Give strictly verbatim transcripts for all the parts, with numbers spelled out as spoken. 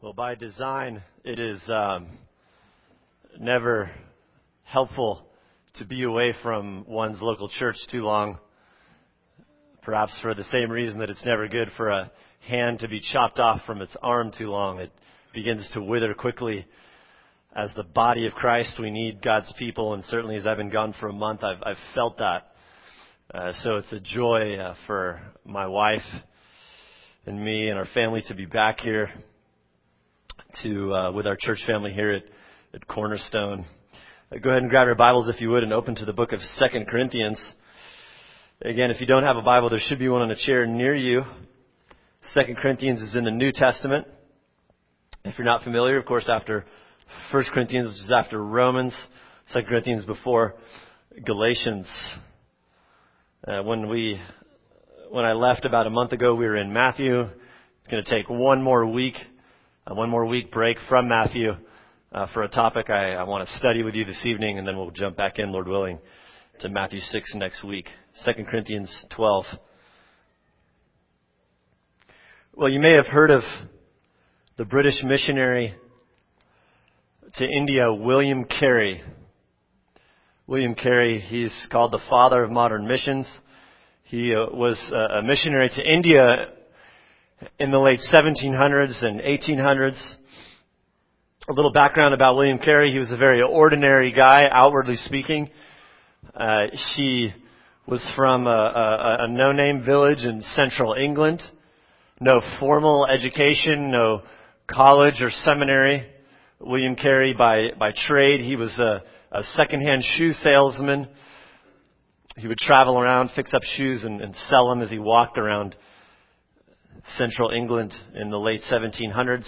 Well, by design, it is um, never helpful to be away from one's local church too long, perhaps for the same reason that it's never good for a hand to be chopped off from its arm too long. It begins to wither quickly. As the body of Christ, we need God's people, and certainly as I've been gone for a month, I've, I've felt that. Uh, so it's a joy uh, for my wife and me and our family to be back here to uh, with our church family here at, at Cornerstone. Uh, go ahead and grab your Bibles, if you would, and open to the book of Second Corinthians. Again, if you don't have a Bible, there should be one on a chair near you. Second Corinthians is in the New Testament. If you're not familiar, of course, after First Corinthians, which is after Romans, Second Corinthians before Galatians. Uh, when we, when I left about a month ago, we were in Matthew. It's going to take one more week, uh, one more week break from Matthew uh, for a topic I, I want to study with you this evening, and then we'll jump back in, Lord willing, to Matthew six next week. Second Corinthians twelve. Well, you may have heard of the British missionary to India, William Carey. William Carey, he's called the father of modern missions. He uh, was uh, a missionary to India in the late seventeen hundreds and eighteen hundreds. A little background about William Carey. He was a very ordinary guy, outwardly speaking. Uh, he was from a, a, a no-name village in central England. No formal education, no college or seminary. William Carey, by, by trade, he was a, a second-hand shoe salesman. He would travel around, fix up shoes, and, and sell them as he walked around central England in the late seventeen hundreds.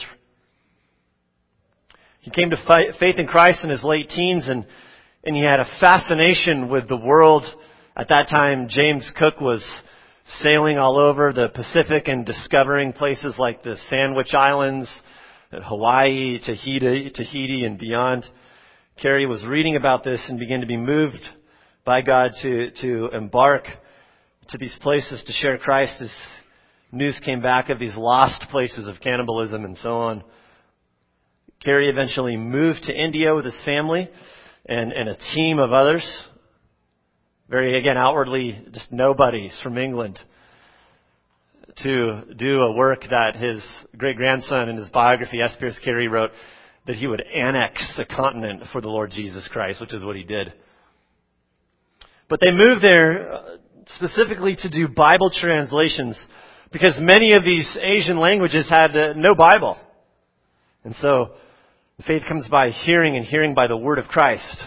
He came to fight, faith in Christ in his late teens, and, and he had a fascination with the world. At that time, James Cook was sailing all over the Pacific and discovering places like the Sandwich Islands, Hawaii, Tahiti, Tahiti, and beyond. Carey was reading about this and began to be moved by God to, to embark to these places to share Christ as news came back of these lost places of cannibalism and so on. Carey eventually moved to India with his family and, and a team of others. Very, again, outwardly just nobodies from England, to do a work that his great-grandson in his biography, S. Pierce Carey, wrote that he would annex a continent for the Lord Jesus Christ, which is what he did. But they moved there specifically to do Bible translations because many of these Asian languages had uh, no Bible. And so faith comes by hearing, and hearing by the word of Christ.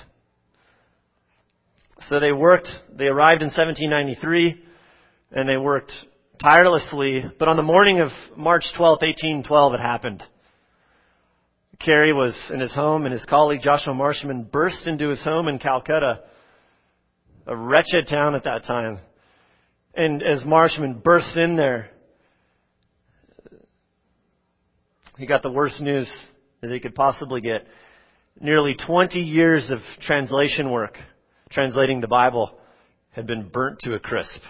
So they worked, they arrived in seventeen ninety-three, and they worked tirelessly, but on the morning of March twelfth, eighteen twelve, it happened. Carey was in his home, and his colleague Joshua Marshman burst into his home in Calcutta, a wretched town at that time. And as Marshman burst in there, he got the worst news that he could possibly get. Nearly twenty years of translation work, translating the Bible, had been burnt to a crisp.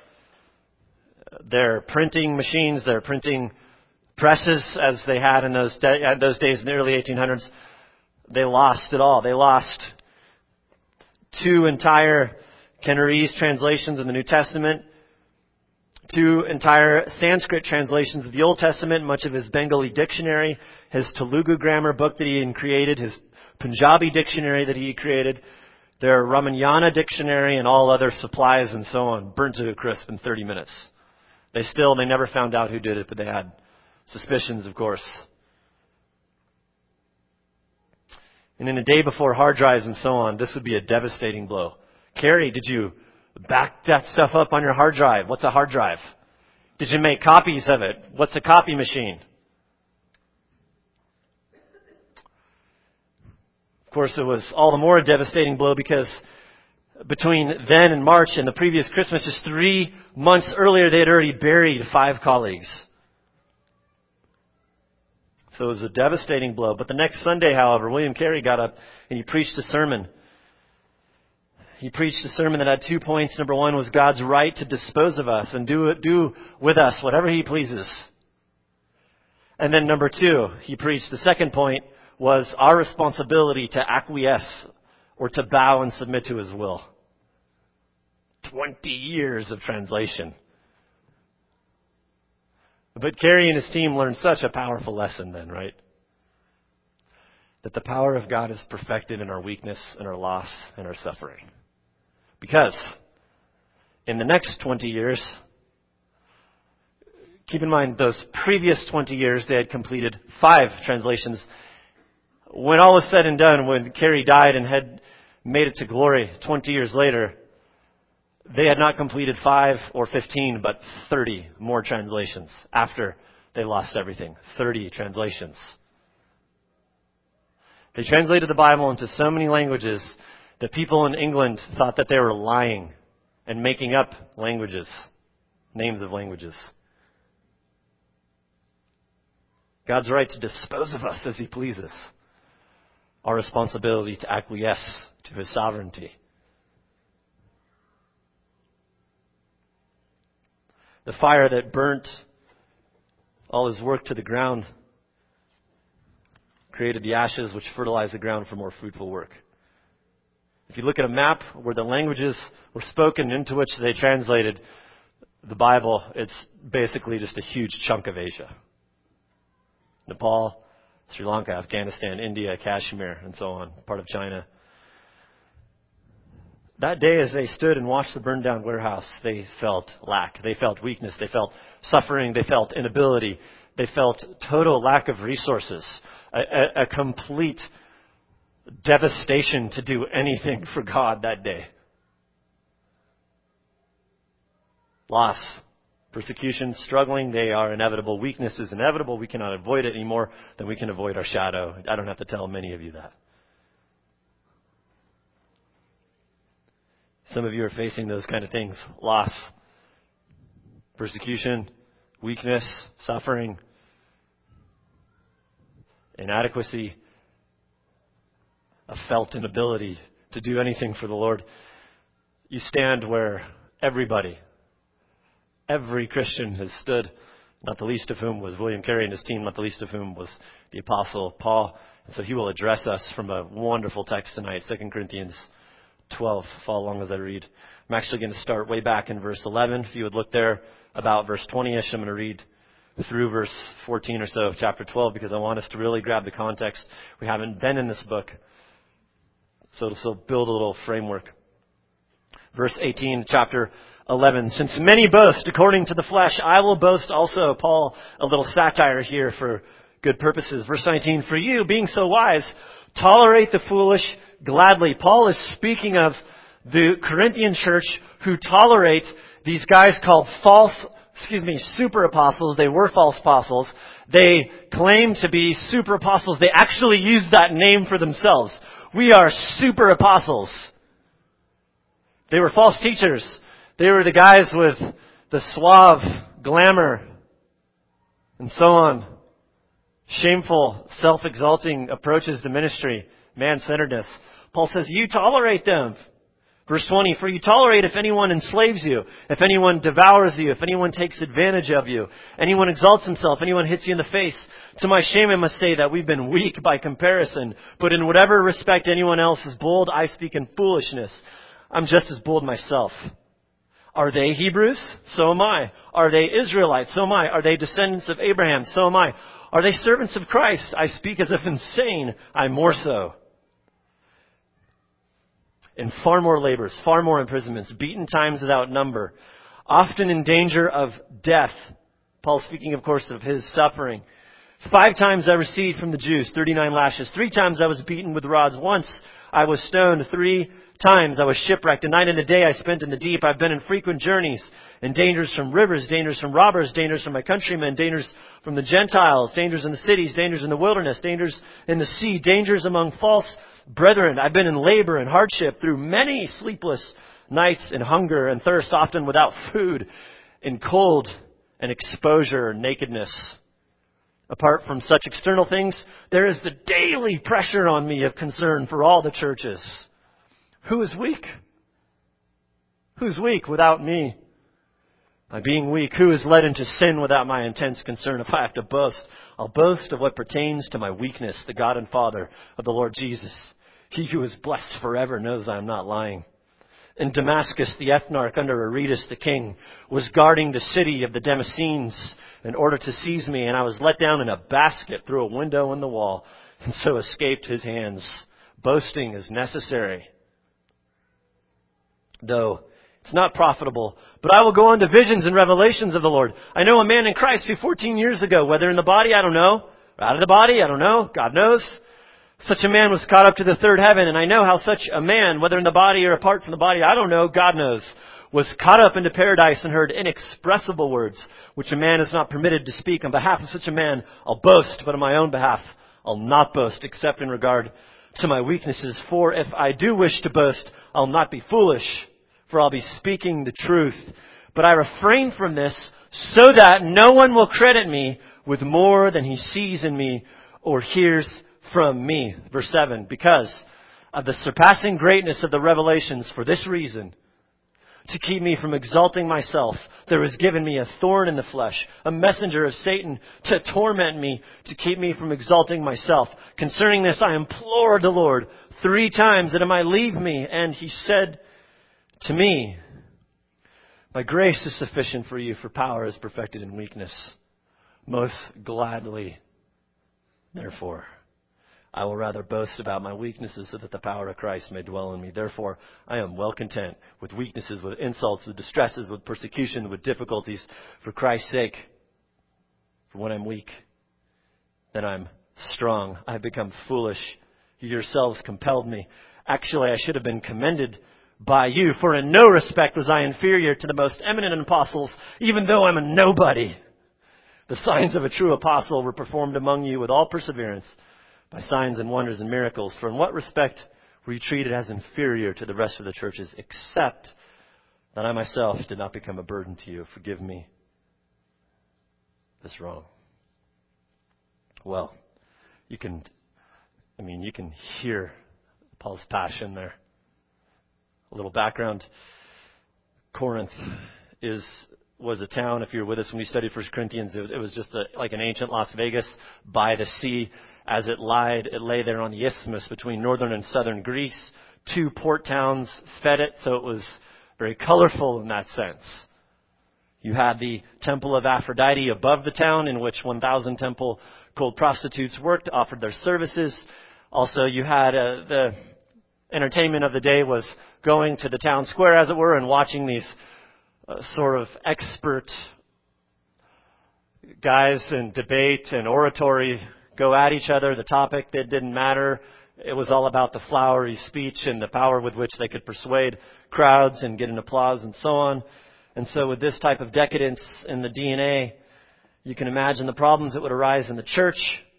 Their printing machines, their printing presses, as they had in those de- those days in the early eighteen hundreds, they lost it all. They lost two entire Kennarese translations of the New Testament, two entire Sanskrit translations of the Old Testament, much of his Bengali dictionary, his Telugu grammar book that he had created, his Punjabi dictionary that he created, their Ramayana dictionary, and all other supplies and so on, burnt to a crisp in thirty minutes. They still, they never found out who did it, but they had suspicions, of course. And in a day before hard drives and so on, this would be a devastating blow. Carey, did you back that stuff up on your hard drive? What's a hard drive? Did you make copies of it? What's a copy machine? Of course, it was all the more a devastating blow because between then and March and the previous Christmas, just three months earlier, they had already buried five colleagues. So it was a devastating blow. But the next Sunday, however, William Carey got up and he preached a sermon. He preached a sermon that had two points. Number one was God's right to dispose of us and do do with us whatever He pleases. And then number two, he preached, the second point was our responsibility to acquiesce or to bow and submit to his will. Twenty years of translation. But Carey and his team learned such a powerful lesson then, right? That the power of God is perfected in our weakness and our loss and our suffering. Because in the next twenty years, keep in mind those previous twenty years, they had completed five translations. When all was said and done, when Carey died and had made it to glory twenty years later, they had not completed five or fifteen, but thirty more translations after they lost everything. thirty translations. They translated the Bible into so many languages that people in England thought that they were lying and making up languages, names of languages. God's right to dispose of us as he pleases. Our responsibility to acquiesce to his sovereignty. The fire that burnt all his work to the ground created the ashes which fertilized the ground for more fruitful work. If you look at a map where the languages were spoken into which they translated the Bible, it's basically just a huge chunk of Asia. Nepal, Sri Lanka, Afghanistan, India, Kashmir, and so on, part of China. That day as they stood and watched the burned down warehouse, they felt lack. They felt weakness. They felt suffering. They felt inability. They felt total lack of resources. A, a, a complete devastation to do anything for God that day. Loss, persecution, struggling, they are inevitable. Weakness is inevitable. We cannot avoid it any more than we can avoid our shadow. I don't have to tell many of you that. Some of you are facing those kind of things. Loss, persecution, weakness, suffering, inadequacy, a felt inability to do anything for the Lord. You stand where everybody, every Christian has stood, not the least of whom was William Carey and his team, not the least of whom was the Apostle Paul. And so he will address us from a wonderful text tonight, Second Corinthians twelve. Follow along as I read. I'm actually going to start way back in verse eleven. If you would look there, about verse twenty-ish, I'm going to read through verse fourteen or so of chapter twelve because I want us to really grab the context. We haven't been in this book, so to build a little framework. Verse eighteen, chapter eleven. Since many boast according to the flesh, I will boast also. Paul, a little satire here for good purposes. Verse nineteen, for you, being so wise, tolerate the foolish gladly. Paul is speaking of the Corinthian church who tolerate these guys called false, excuse me, super apostles. They were false apostles. They claim to be super apostles. They actually use that name for themselves. We are super apostles. They were false teachers. They were the guys with the suave glamour and so on. Shameful, self-exalting approaches to ministry. Man-centeredness. Paul says, you tolerate them. Verse twenty, for you tolerate if anyone enslaves you, if anyone devours you, if anyone takes advantage of you, anyone exalts himself, anyone hits you in the face. To my shame I must say that we've been weak by comparison, but in whatever respect anyone else is bold, I speak in foolishness. I'm just as bold myself. Are they Hebrews? So am I. Are they Israelites? So am I. Are they descendants of Abraham? So am I. Are they servants of Christ? I speak as if insane. I'm more so. In far more labors, far more imprisonments, beaten times without number, often in danger of death. Paul speaking, of course, of his suffering. Five times I received from the Jews thirty-nine lashes. Three times I was beaten with rods. Once I was stoned. Three times I was shipwrecked. A night and a day I spent in the deep. I've been in frequent journeys, in dangers from rivers, dangers from robbers, dangers from my countrymen, dangers from the Gentiles, dangers in the cities, dangers in the wilderness, dangers in the sea, dangers among false brethren. I've been in labor and hardship through many sleepless nights and hunger and thirst, often without food, in cold and exposure and nakedness. Apart from such external things, there is the daily pressure on me of concern for all the churches. Who is weak? Who's weak without me? My being weak, who is led into sin without my intense concern? If I have to boast, I'll boast of what pertains to my weakness, the God and Father of the Lord Jesus. He who is blessed forever knows I am not lying. In Damascus, the ethnarch under Aretas the king was guarding the city of the Damascenes in order to seize me, and I was let down in a basket through a window in the wall, and so escaped his hands. Boasting is necessary, though it's not profitable. But I will go on to visions and revelations of the Lord. I know a man in Christ who fourteen years ago, whether in the body, I don't know, or out of the body, I don't know, God knows. Such a man was caught up to the third heaven, and I know how such a man, whether in the body or apart from the body, I don't know, God knows, was caught up into paradise and heard inexpressible words, which a man is not permitted to speak. On behalf of such a man, I'll boast, but on my own behalf, I'll not boast, except in regard to my weaknesses. For if I do wish to boast, I'll not be foolish, for I'll be speaking the truth. But I refrain from this so that no one will credit me with more than he sees in me or hears from me. Verse seven, because of the surpassing greatness of the revelations, for this reason, to keep me from exalting myself, there was given me a thorn in the flesh, a messenger of Satan to torment me, to keep me from exalting myself. Concerning this, I implored the Lord three times that it might leave me. And he said to me, my grace is sufficient for you, for power is perfected in weakness. Most gladly, therefore, I will rather boast about my weaknesses so that the power of Christ may dwell in me. Therefore, I am well content with weaknesses, with insults, with distresses, with persecution, with difficulties, for Christ's sake. For when I'm weak, then I'm strong. I have become foolish. You yourselves compelled me. Actually, I should have been commended by you, for in no respect was I inferior to the most eminent apostles, even though I'm a nobody. The signs of a true apostle were performed among you with all perseverance, by signs and wonders and miracles. For in what respect were you treated as inferior to the rest of the churches, except that I myself did not become a burden to you? Forgive me this wrong. Well, you can, I mean, you can hear Paul's passion there. A little background. Corinth is was a town, if you were with us when we studied First Corinthians, it was, it was just a, like an ancient Las Vegas by the sea. As it lied, it lay there on the isthmus between northern and southern Greece. Two port towns fed it, so it was very colorful in that sense. You had the temple of Aphrodite above the town, in which one thousand temple gold prostitutes worked, offered their services. Also, you had uh, the entertainment of the day was going to the town square, as it were, and watching these uh, sort of expert guys in debate and oratory go at each other. The topic, that didn't matter. It was all about the flowery speech and the power with which they could persuade crowds and get an applause and so on. And so with this type of decadence in the D N A, you can imagine the problems that would arise in the church.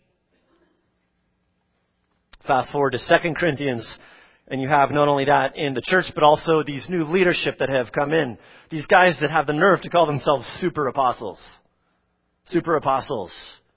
Fast forward to Second Corinthians, and you have not only that in the church, but also these new leadership that have come in. These guys that have the nerve to call themselves super apostles. Super apostles.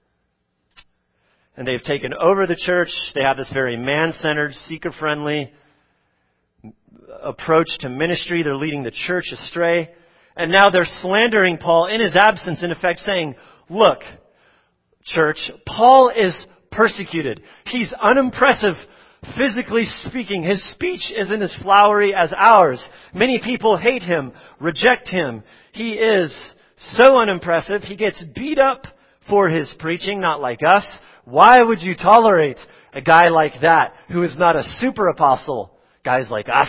And they've taken over the church. They have this very man-centered, seeker-friendly approach to ministry. They're leading the church astray. And now they're slandering Paul in his absence, in effect saying, look, church, Paul is persecuted. He's unimpressive, physically speaking. His speech isn't as flowery as ours. Many people hate him, reject him. He is so unimpressive. He gets beat up for his preaching, not like us. Why would you tolerate a guy like that who is not a super apostle? Guys like us.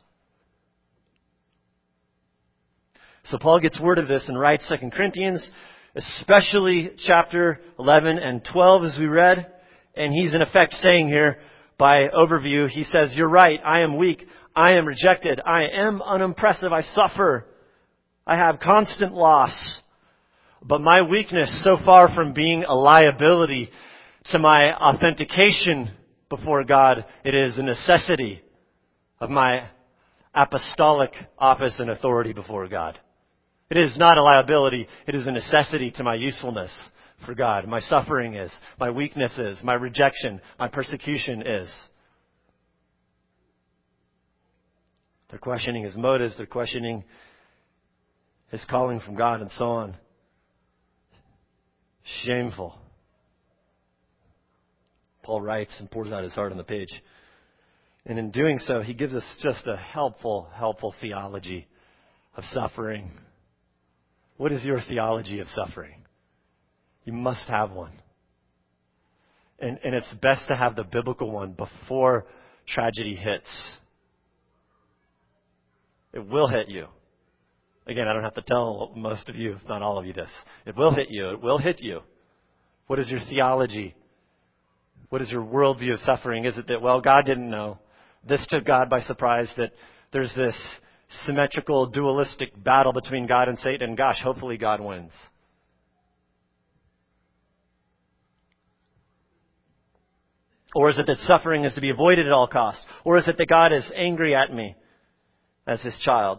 So Paul gets word of this and writes Second Corinthians, especially chapter eleven and twelve as we read. And he's in effect saying here, by overview, he says, you're right, I am weak, I am rejected, I am unimpressive, I suffer, I have constant loss. But my weakness, so far from being a liability to my authentication before God, it is a necessity of my apostolic office and authority before God. It is not a liability, it is a necessity to my usefulness for God. My suffering is, my weakness is, my rejection, my persecution is. They're questioning his motives, they're questioning his calling from God, and so on. Shameful. Paul writes and pours out his heart on the page. And in doing so, he gives us just a helpful, helpful theology of suffering. What is your theology of suffering? You must have one. And, and it's best to have the biblical one before tragedy hits. It will hit you. Again, I don't have to tell most of you, if not all of you, this. It will hit you. It will hit you. What is your theology? What is your worldview of suffering? Is it that, well, God didn't know? This took God by surprise, that there's this symmetrical, dualistic battle between God and Satan, and gosh, hopefully God wins. Or is it that suffering is to be avoided at all costs? Or is it that God is angry at me as his child?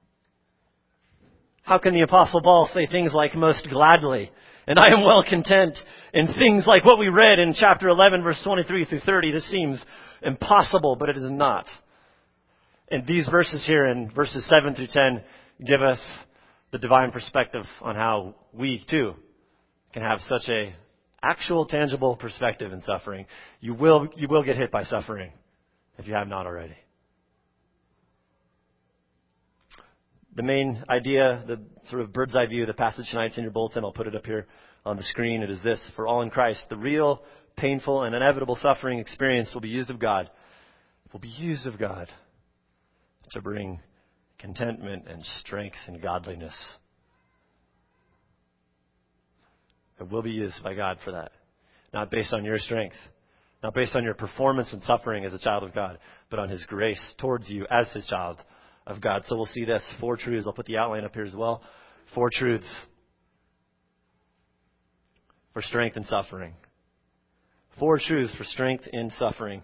How can the Apostle Paul say things like most gladly, and I am well content, and things like what we read in chapter eleven, verse twenty-three through thirty? This seems impossible, but it is not. And these verses here in verses seven through ten give us the divine perspective on how we too can have such a actual, tangible perspective in suffering. You will, you will get hit by suffering if you have not already. The main idea, the sort of bird's eye view of the passage tonight's in your bulletin. I'll put it up here on the screen. It is this: for all in Christ, the real, painful, and inevitable suffering experience will be used of God. Will be used of God to bring contentment and strength and godliness. It will be used by God for that. Not based on your strength. Not based on your performance in suffering as a child of God, but on his grace towards you as his child of God. So we'll see this. Four truths. I'll put the outline up here as well. Four truths for strength in suffering. Four truths for strength in suffering.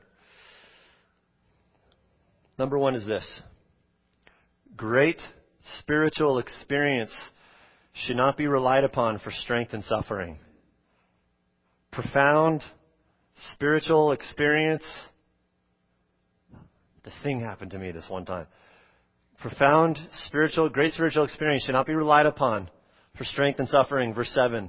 Number one is this: great spiritual experience should not be relied upon for strength in suffering. Profound spiritual experience. This thing happened to me this one time. Profound spiritual, great spiritual experience should not be relied upon for strength in suffering. Verse seven.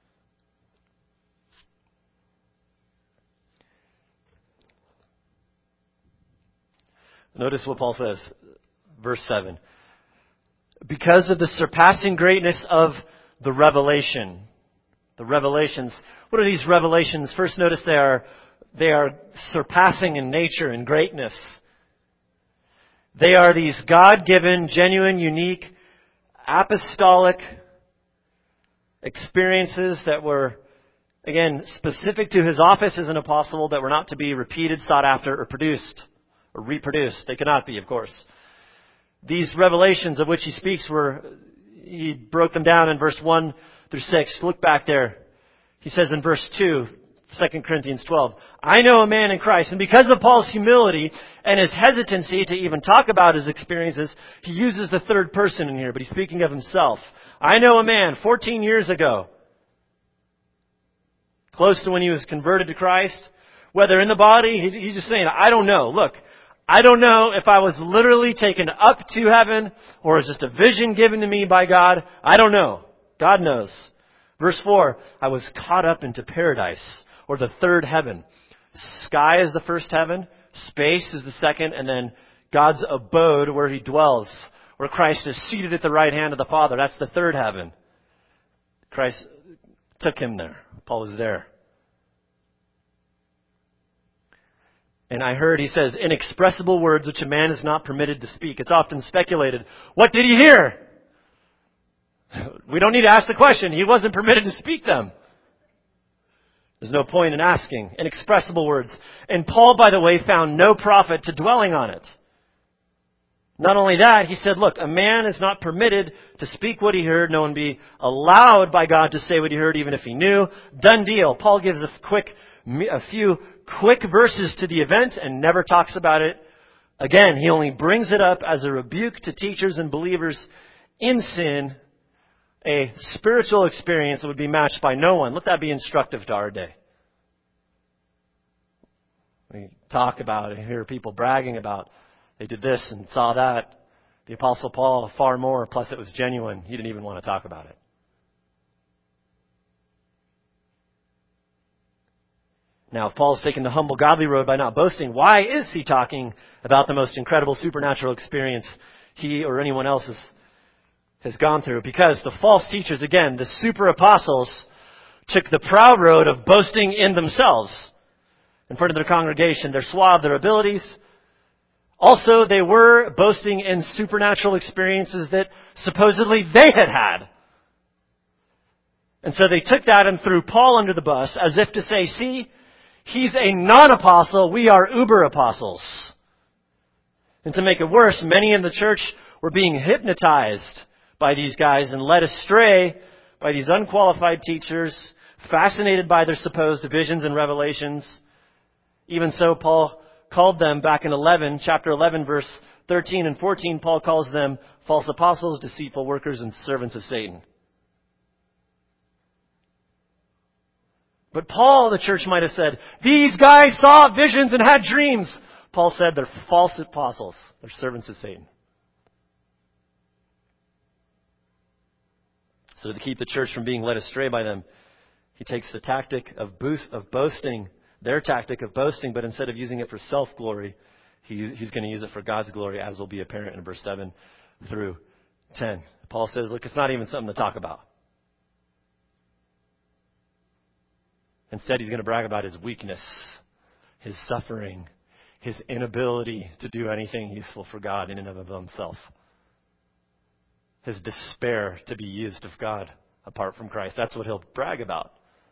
Notice what Paul says. Verse seven. Because of the surpassing greatness of the revelation. The revelations. What are these revelations? First, notice they are, they are surpassing in nature and greatness. They are these God-given, genuine, unique, apostolic experiences that were, again, specific to his office as an apostle, that were not to be repeated, sought after, or produced, or reproduced. They could not be, of course. These revelations of which he speaks were, he broke them down in verse one through six. Look back there. He says in verse two, Second Corinthians twelve, I know a man in Christ. And because of Paul's humility and his hesitancy to even talk about his experiences, he uses the third person in here, but he's speaking of himself. I know a man fourteen years ago, close to when he was converted to Christ, whether in the body, he's just saying, I don't know. Look, I don't know if I was literally taken up to heaven or it was just a vision given to me by God. I don't know. God knows. Verse four, I was caught up into paradise, or the third heaven. Sky is the first heaven, space is the second, and then God's abode where he dwells, where Christ is seated at the right hand of the Father. That's the third heaven. Christ took him there. Paul was there. And I heard, he says, inexpressible words which a man is not permitted to speak. It's often speculated, what did he hear? We don't need to ask the question. He wasn't permitted to speak them. There's no point in asking. Inexpressible words. And Paul, by the way, found no profit to dwelling on it. Not only that, he said, look, a man is not permitted to speak what he heard. No one be allowed by God to say what he heard, even if he knew. Done deal. Paul gives a quick, a few quick verses to the event and never talks about it. Again, he only brings it up as a rebuke to teachers and believers in sin, a spiritual experience that would be matched by no one. Let that be instructive to our day. We talk about and hear people bragging about they did this and saw that. The Apostle Paul, far more, plus it was genuine. He didn't even want to talk about it. Now, if Paul's taken the humble, godly road by not boasting, why is he talking about the most incredible supernatural experience he or anyone else has, has gone through? Because the false teachers, again, the super apostles, took the proud road of boasting in themselves in front of their congregation, their suave, their abilities. Also, they were boasting in supernatural experiences that supposedly they had had. And so they took that and threw Paul under the bus as if to say, see, he's a non-apostle, we are uber-apostles. And to make it worse, many in the church were being hypnotized by these guys and led astray by these unqualified teachers, fascinated by their supposed visions and revelations. Even so, Paul called them back in eleven, chapter eleven, verse thirteen and fourteen, Paul calls them false apostles, deceitful workers, and servants of Satan. But Paul, the church might have said, these guys saw visions and had dreams. Paul said they're false apostles. They're servants of Satan. So to keep the church from being led astray by them, he takes the tactic of, boost, of boasting, their tactic of boasting, but instead of using it for self-glory, he, he's going to use it for God's glory, as will be apparent in verse seven through ten. Paul says, look, it's not even something to talk about. Instead, he's going to brag about his weakness, his suffering, his inability to do anything useful for God in and of himself. His despair to be used of God apart from Christ. That's what he'll brag about.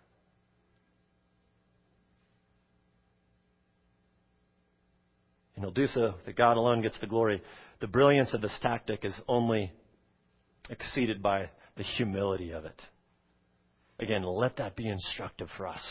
And he'll do so that God alone gets the glory. The brilliance of this tactic is only exceeded by the humility of it. Again, let that be instructive for us.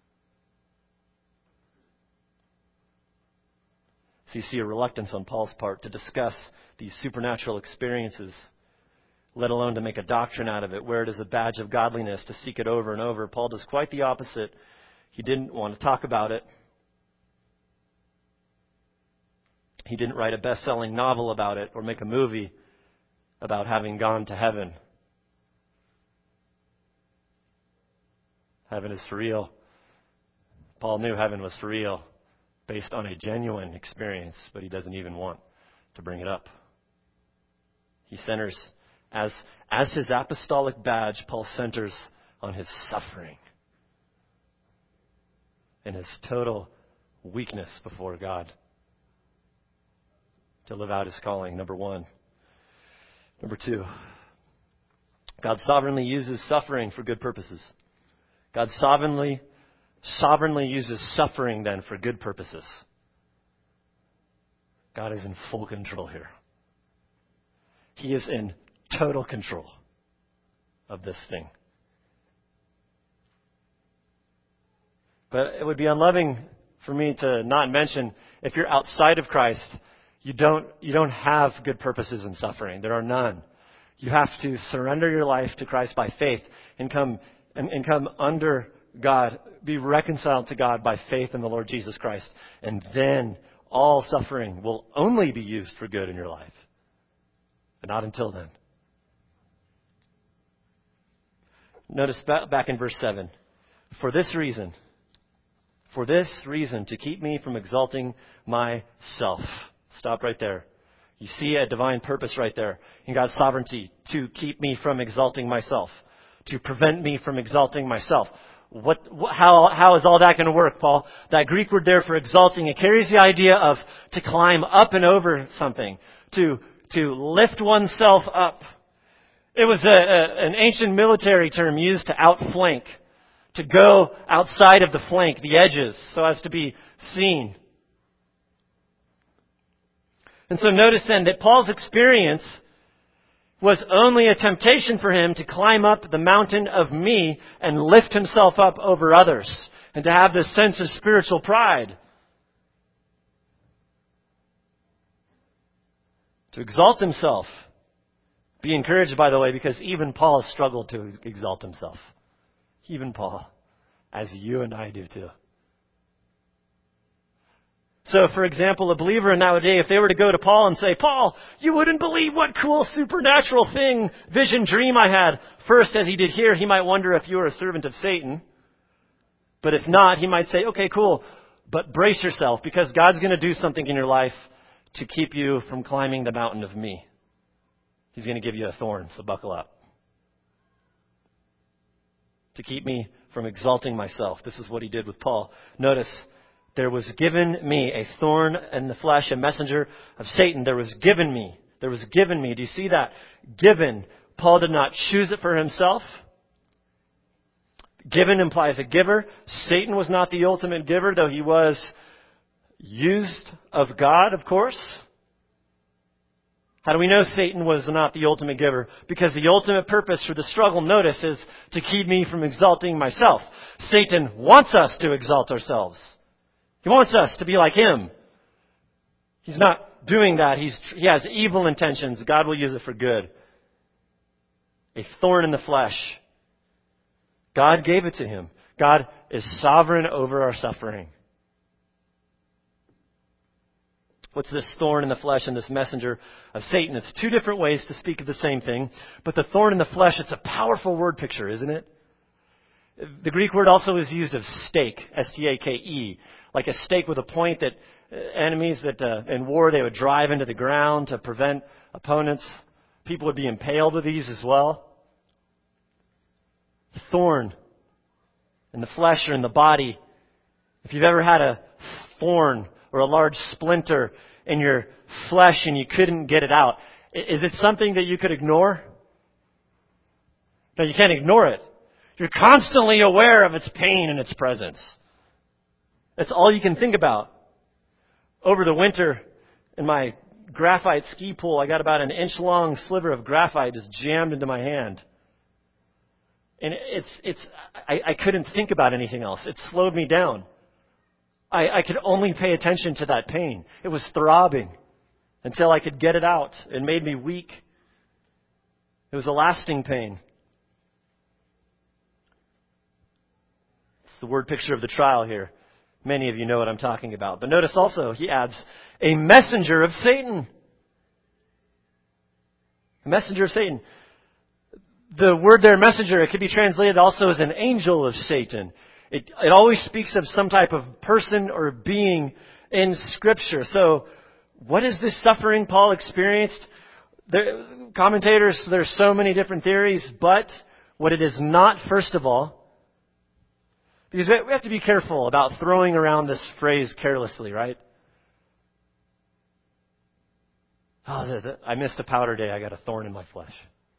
So you see a reluctance on Paul's part to discuss these supernatural experiences, let alone to make a doctrine out of it, where it is a badge of godliness to seek it over and over. Paul does quite the opposite. He didn't want to talk about it. He didn't write a best-selling novel about it or make a movie about having gone to heaven. Heaven is for real. Paul knew heaven was for real based on a genuine experience, but he doesn't even want to bring it up. He centers, as, as his apostolic badge, Paul centers on his suffering and his total weakness before God to live out his calling, number one. Number two, God sovereignly uses suffering for good purposes. God sovereignly, sovereignly uses suffering then for good purposes. God is in full control here. He is in total control of this thing. But it would be unloving for me to not mention, if you're outside of Christ, you don't, you don't have good purposes in suffering. There are none. You have to surrender your life to Christ by faith and come And, and come under God, be reconciled to God by faith in the Lord Jesus Christ. And then all suffering will only be used for good in your life. But not until then. Notice back in verse seven. For this reason, for this reason, to keep me from exalting myself. Stop right there. You see a divine purpose right there in God's sovereignty to keep me from exalting myself. To prevent me from exalting myself. What, how, how is all that going to work, Paul? That Greek word there for exalting, it carries the idea of to climb up and over something. To, to lift oneself up. It was a, a, an ancient military term used to outflank. To go outside of the flank, the edges, so as to be seen. And so notice then that Paul's experience was only a temptation for him to climb up the mountain of me and lift himself up over others and to have this sense of spiritual pride. To exalt himself. Be encouraged, by the way, because even Paul struggled to exalt himself. Even Paul, as you and I do too. So, for example, a believer nowadays, if they were to go to Paul and say, Paul, you wouldn't believe what cool supernatural thing, vision, dream I had. First, as he did here, he might wonder if you are a servant of Satan. But if not, he might say, okay, cool, but brace yourself because God's going to do something in your life to keep you from climbing the mountain of me. He's going to give you a thorn, so buckle up. To keep me from exalting myself. This is what he did with Paul. Notice, there was given me a thorn in the flesh, a messenger of Satan. There was given me. There was given me. Do you see that? Given. Paul did not choose it for himself. Given implies a giver. Satan was not the ultimate giver, though he was used of God, of course. How do we know Satan was not the ultimate giver? Because the ultimate purpose for the struggle, notice, is to keep me from exalting myself. Satan wants us to exalt ourselves. He wants us to be like him. He's not doing that. He's, he has evil intentions. God will use it for good. A thorn in the flesh. God gave it to him. God is sovereign over our suffering. What's this thorn in the flesh and this messenger of Satan? It's two different ways to speak of the same thing. But the thorn in the flesh, it's a powerful word picture, isn't it? The Greek word also is used of stake, S T A K E. Like a stake with a point that enemies that uh, in war they would drive into the ground to prevent opponents. People would be impaled with these as well. Thorn in the flesh or in the body. If you've ever had a thorn or a large splinter in your flesh and you couldn't get it out, is it something that you could ignore? No, you can't ignore it. You're constantly aware of its pain and its presence. That's all you can think about. Over the winter, in my graphite ski pole, I got about an inch long sliver of graphite just jammed into my hand. And it's, it's, I, I couldn't think about anything else. It slowed me down. I, I could only pay attention to that pain. It was throbbing until I could get it out. It made me weak. It was a lasting pain. It's the word picture of the trial here. Many of you know what I'm talking about. But notice also, he adds, a messenger of Satan. A messenger of Satan. The word there, messenger, it could be translated also as an angel of Satan. It, it always speaks of some type of person or being in Scripture. So, what is this suffering Paul experienced? There, commentators, there's so many different theories, but what it is not, first of all, because we have to be careful about throwing around this phrase carelessly, right? Oh, the, the, I missed a powder day. I got a thorn in my flesh.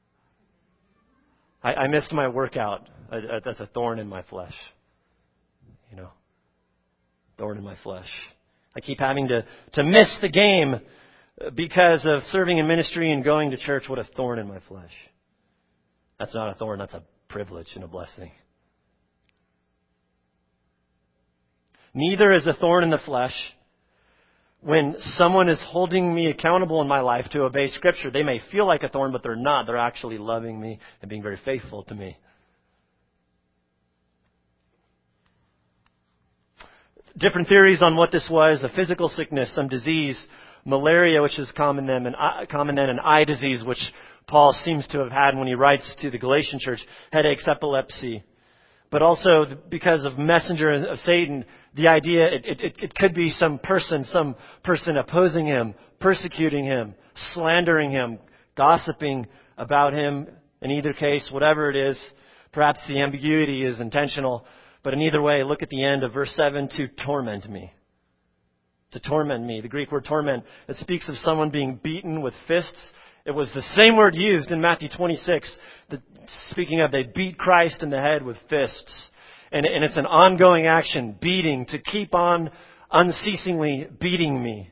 I, I missed my workout. I, I, that's a thorn in my flesh. You know, thorn in my flesh. I keep having to, to miss the game because of serving in ministry and going to church. What a thorn in my flesh. That's not a thorn. That's a privilege and a blessing. Neither is a thorn in the flesh when someone is holding me accountable in my life to obey Scripture. They may feel like a thorn, but they're not. They're actually loving me and being very faithful to me. Different theories on what this was: a physical sickness, some disease, malaria, which is common then, and common then, and eye disease, which Paul seems to have had when he writes to the Galatian church, headaches, epilepsy. But also because of messenger of Satan, the idea, it, it, it could be some person, some person opposing him, persecuting him, slandering him, gossiping about him. In either case, whatever it is, perhaps the ambiguity is intentional. But in either way, look at the end of verse seven, to torment me. To torment me. The Greek word torment, it speaks of someone being beaten with fists. It was the same word used in Matthew twenty-six. The, speaking of, they beat Christ in the head with fists. And, and it's an ongoing action, beating, to keep on unceasingly beating me.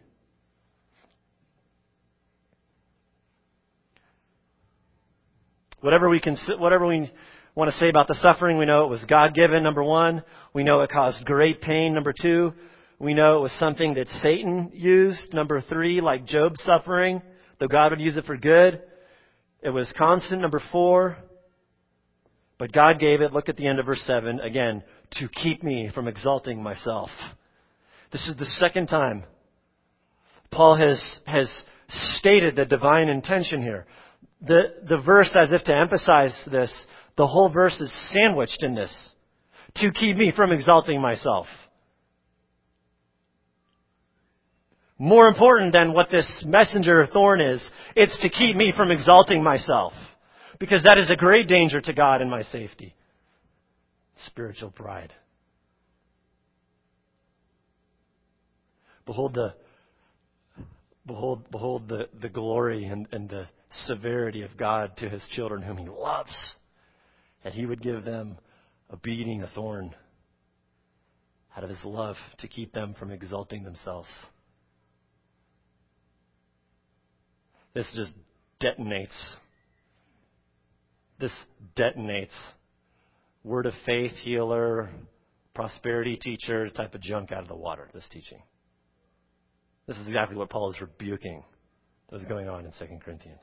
Whatever we can, whatever we want to say about the suffering, we know it was God-given, number one. We know it caused great pain, number two. We know it was something that Satan used, number three, like Job's suffering, though God would use it for good. It was constant, number four. But God gave it, look at the end of verse seven, again, to keep me from exalting myself. This is the second time Paul has, has stated the divine intention here. The, the verse, as if to emphasize this, the whole verse is sandwiched in this. To keep me from exalting myself. More important than what this messenger thorn is, it's to keep me from exalting myself. Because that is a great danger to God and my safety. Spiritual pride. Behold the behold behold the, the glory and, and the severity of God to his children whom he loves. That he would give them a beating, a thorn, out of his love to keep them from exalting themselves. This just detonates. This detonates. Word of faith, healer, prosperity teacher type of junk out of the water, this teaching. This is exactly what Paul is rebuking that was going on in Second Corinthians.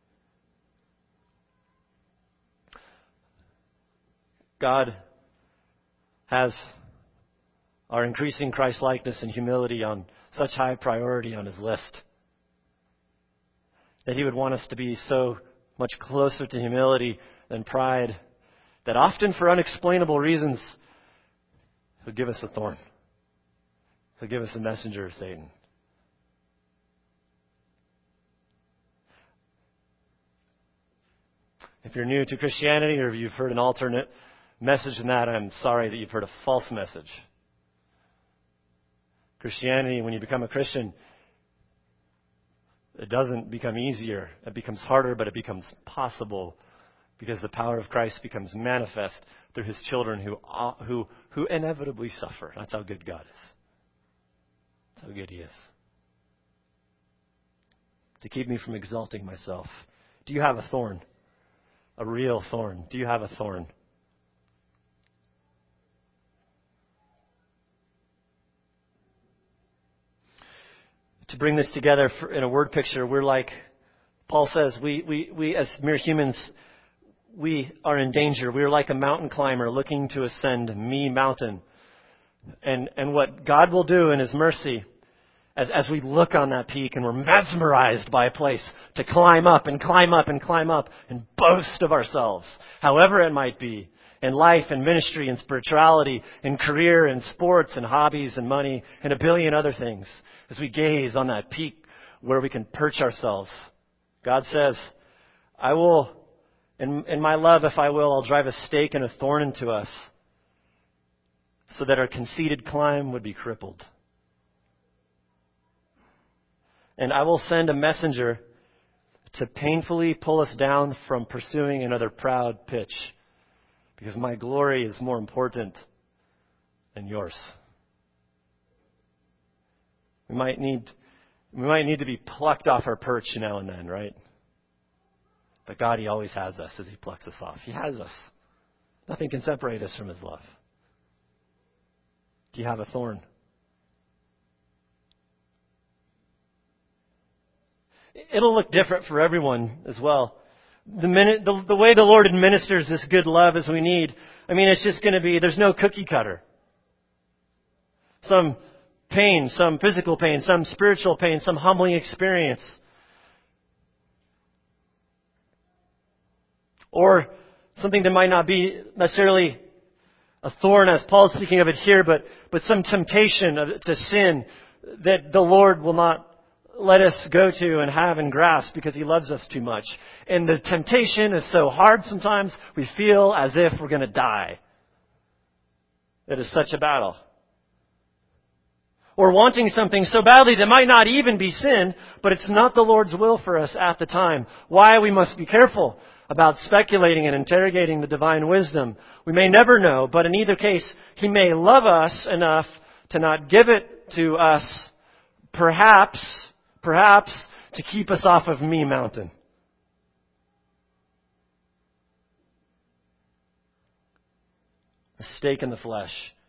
God has our increasing Christ-likeness and humility on such high priority on his list that he would want us to be so much closer to humility than pride that often for unexplainable reasons he'll give us a thorn. He'll give us a messenger of Satan. If you're new to Christianity or if you've heard an alternate message than that, I'm sorry that you've heard a false message. Christianity, when you become a Christian, it doesn't become easier. It becomes harder, but it becomes possible because the power of Christ becomes manifest through his children who who who inevitably suffer. That's how good God is. That's how good he is. To keep me from exalting myself. Do you have a thorn? A real thorn. Do you have a thorn? To bring this together for, in a word picture, we're like, Paul says, we, we, we as mere humans, we are in danger. We're like a mountain climber looking to ascend me mountain. And, and what God will do in his mercy, as, as we look on that peak and we're mesmerized by a place to climb up and climb up and climb up and boast of ourselves, however it might be, in life and ministry and spirituality, in career and sports and hobbies and money and a billion other things. As we gaze on that peak where we can perch ourselves, God says, I will, in, in my love, if I will, I'll drive a stake and a thorn into us so that our conceited climb would be crippled. And I will send a messenger to painfully pull us down from pursuing another proud pitch. Because my glory is more important than yours. We might need, we might need to be plucked off our perch now and then, right? But God, he always has us as he plucks us off. He has us. Nothing can separate us from his love. Do you have a thorn? It'll look different for everyone as well. The minute, the, the way the Lord administers this good love as we need, I mean, it's just going to be, there's no cookie cutter. Some pain, some physical pain, some spiritual pain, some humbling experience. Or something that might not be necessarily a thorn as Paul's speaking of it here, but, but some temptation of, to sin that the Lord will not let us go to and have and grasp because he loves us too much. And the temptation is so hard sometimes we feel as if we're going to die. It is such a battle. Or wanting something so badly that might not even be sin, but it's not the Lord's will for us at the time. Why we must be careful about speculating and interrogating the divine wisdom. We may never know, but in either case, he may love us enough to not give it to us, perhaps, perhaps, to keep us off of me mountain. A stake in the flesh.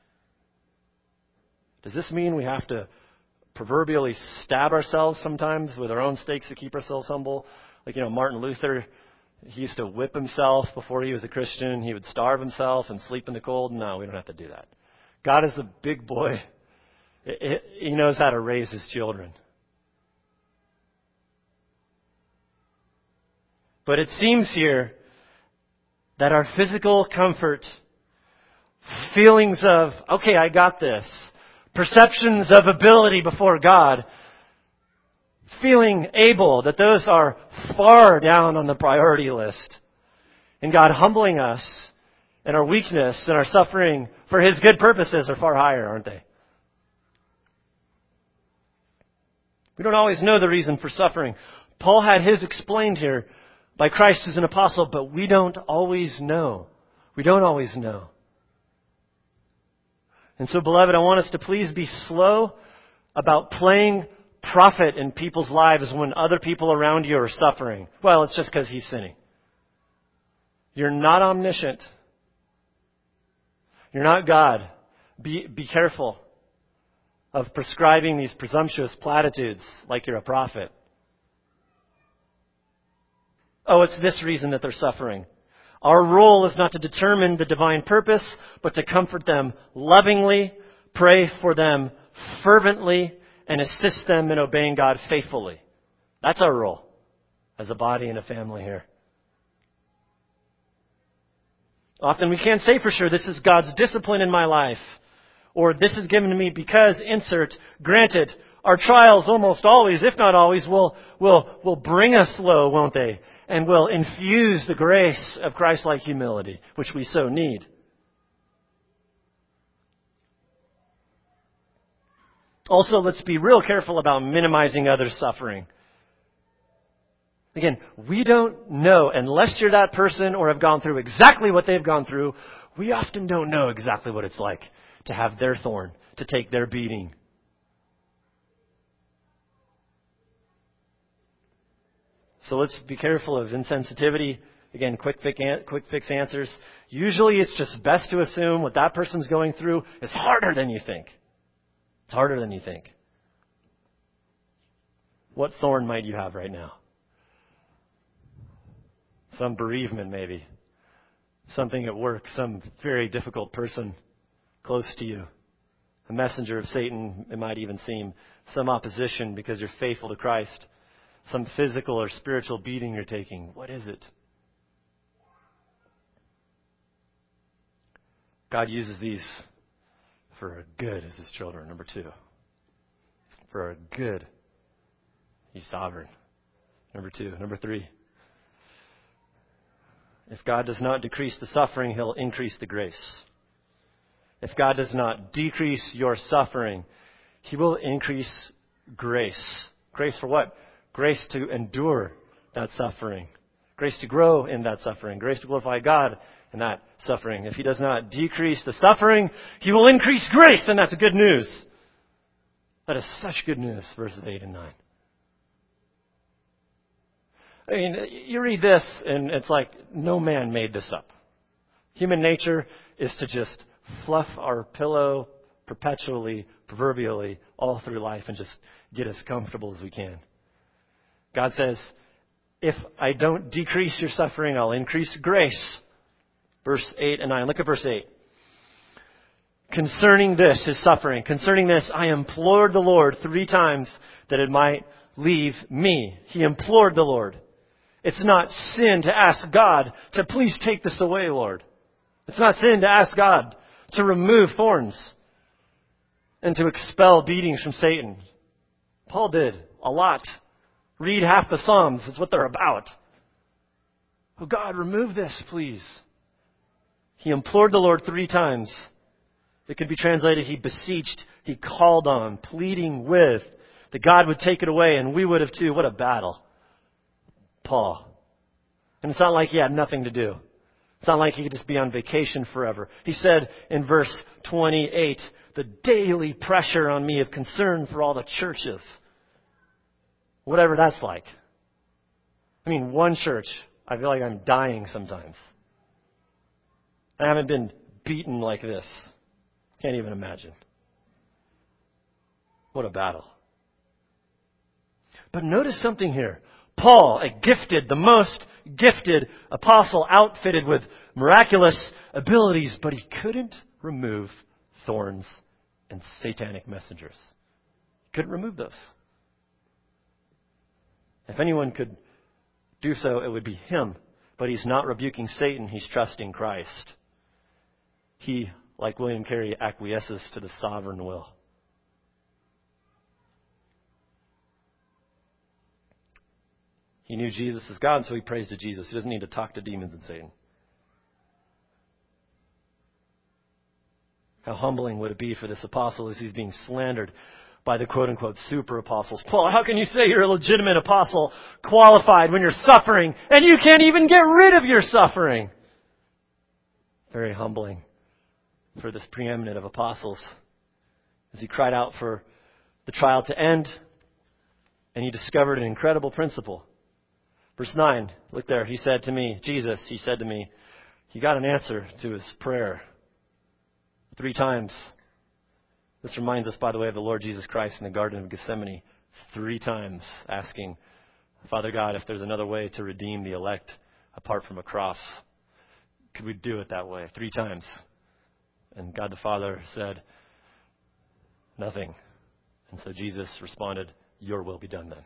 Does this mean we have to proverbially stab ourselves sometimes with our own stakes to keep ourselves humble? Like, you know, Martin Luther, he used to whip himself before he was a Christian. He would starve himself and sleep in the cold. No, we don't have to do that. God is the big boy He knows how to raise his children. But it seems here that our physical comfort, feelings of, okay, I got this, perceptions of ability before God, feeling able, that those are far down on the priority list. And God humbling us and our weakness and our suffering for His good purposes are far higher, aren't they? We don't always know the reason for suffering. Paul had his explained here by Christ as an apostle, but we don't always know. We don't always know. And so, beloved, I want us to please be slow about playing prophet in people's lives when other people around you are suffering. Well, it's just because he's sinning. You're not omniscient. You're not God. Be, be careful of prescribing these presumptuous platitudes like you're a prophet. Oh, it's this reason that they're suffering. Our role is not to determine the divine purpose, but to comfort them lovingly, pray for them fervently, and assist them in obeying God faithfully. That's our role as a body and a family here. Often we can't say for sure, this is God's discipline in my life, or this is given to me because, insert, granted, our trials almost always, if not always, will, will, will bring us low, won't they? And will infuse the grace of Christ-like humility, which we so need. Also, let's be real careful about minimizing others' suffering. Again, we don't know, unless you're that person or have gone through exactly what they've gone through, we often don't know exactly what it's like to have their thorn, to take their beating. So let's be careful of insensitivity. Again, quick fix, quick fix answers. Usually it's just best to assume what that person's going through is harder than you think. It's harder than you think. What thorn might you have right now? Some bereavement, maybe. Something at work, some very difficult person close to you. A messenger of Satan, it might even seem. Some opposition because you're faithful to Christ. Some physical or spiritual beating you're taking. What is it? God uses these for our good as His children. Number two. For our good. He's sovereign. Number two. Number three. If God does not decrease the suffering, He'll increase the grace. If God does not decrease your suffering, He will increase grace. Grace for what? Grace to endure that suffering. Grace to grow in that suffering. Grace to glorify God in that suffering. If He does not decrease the suffering, He will increase grace, and that's good news. That is such good news, verses eight and nine. I mean, you read this, and it's like, no man made this up. Human nature is to just fluff our pillow perpetually, proverbially, all through life and just get as comfortable as we can. God says, if I don't decrease your suffering, I'll increase grace. Verse eight and nine. Look at verse eight. Concerning this, his suffering, concerning this, I implored the Lord three times that it might leave me. He implored the Lord. It's not sin to ask God to please take this away, Lord. It's not sin to ask God to remove thorns and to expel beatings from Satan. Paul did a lot. Read half the Psalms. It's what they're about. Oh God, remove this, please. He implored the Lord three times. It could be translated, he beseeched, he called on, pleading with, that God would take it away, and we would have too. What a battle. Paul. And it's not like he had nothing to do. It's not like he could just be on vacation forever. He said in verse twenty-eight, the daily pressure on me of concern for all the churches. Whatever that's like. I mean, one church, I feel like I'm dying sometimes. I haven't been beaten like this. Can't even imagine. What a battle. But notice something here. Paul, a gifted, the most gifted apostle, outfitted with miraculous abilities, but he couldn't remove thorns and satanic messengers. He couldn't remove those. If anyone could do so, it would be him. But he's not rebuking Satan. He's trusting Christ. He, like William Carey, acquiesces to the sovereign will. He knew Jesus is God, so he prays to Jesus. He doesn't need to talk to demons and Satan. How humbling would it be for this apostle as he's being slandered by the quote-unquote super apostles. Paul, how can you say you're a legitimate apostle, qualified when you're suffering, and you can't even get rid of your suffering? Very humbling for this preeminent of apostles as he cried out for the trial to end, and he discovered an incredible principle. Verse nine, look there, he said to me, Jesus, he said to me, he got an answer to his prayer three times. This reminds us, by the way, of the Lord Jesus Christ in the Garden of Gethsemane, three times asking, Father God, if there's another way to redeem the elect apart from a cross, could we do it that way? Three times. And God the Father said, nothing. And so Jesus responded, your will be done then.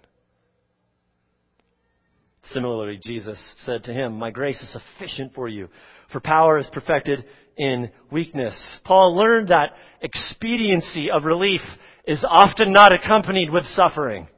Similarly, Jesus said to him, my grace is sufficient for you, for power is perfected in weakness. Paul learned that expediency of relief is often not accompanied with suffering.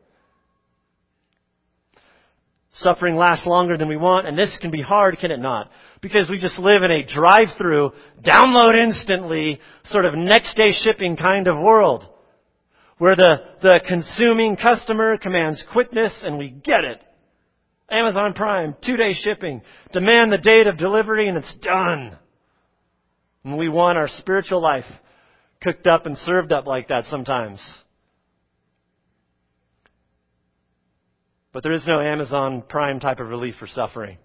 Suffering lasts longer than we want, and this can be hard, can it not? Because we just live in a drive-through, download instantly, sort of next-day shipping kind of world, where the, the consuming customer commands quickness, and we get it. Amazon Prime, two-day shipping. Demand the date of delivery and it's done. And we want our spiritual life cooked up and served up like that sometimes. But there is no Amazon Prime type of relief for suffering.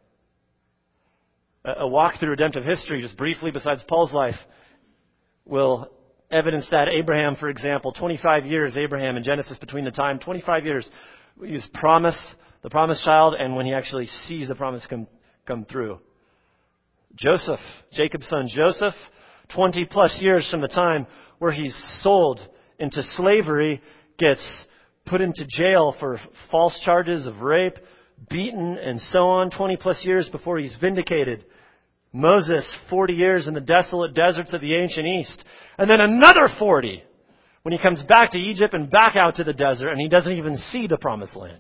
A walk through redemptive history, just briefly besides Paul's life, will evidence that. Abraham, for example, twenty-five years, Abraham in Genesis, between the time, twenty-five years, he was promised the promised child, and when he actually sees the promise come come through. Joseph, Jacob's son Joseph, twenty plus years from the time where he's sold into slavery, gets put into jail for false charges of rape, beaten, and so on, twenty plus years before he's vindicated. Moses, forty years in the desolate deserts of the ancient East, and then another forty when he comes back to Egypt and back out to the desert, and he doesn't even see the promised land.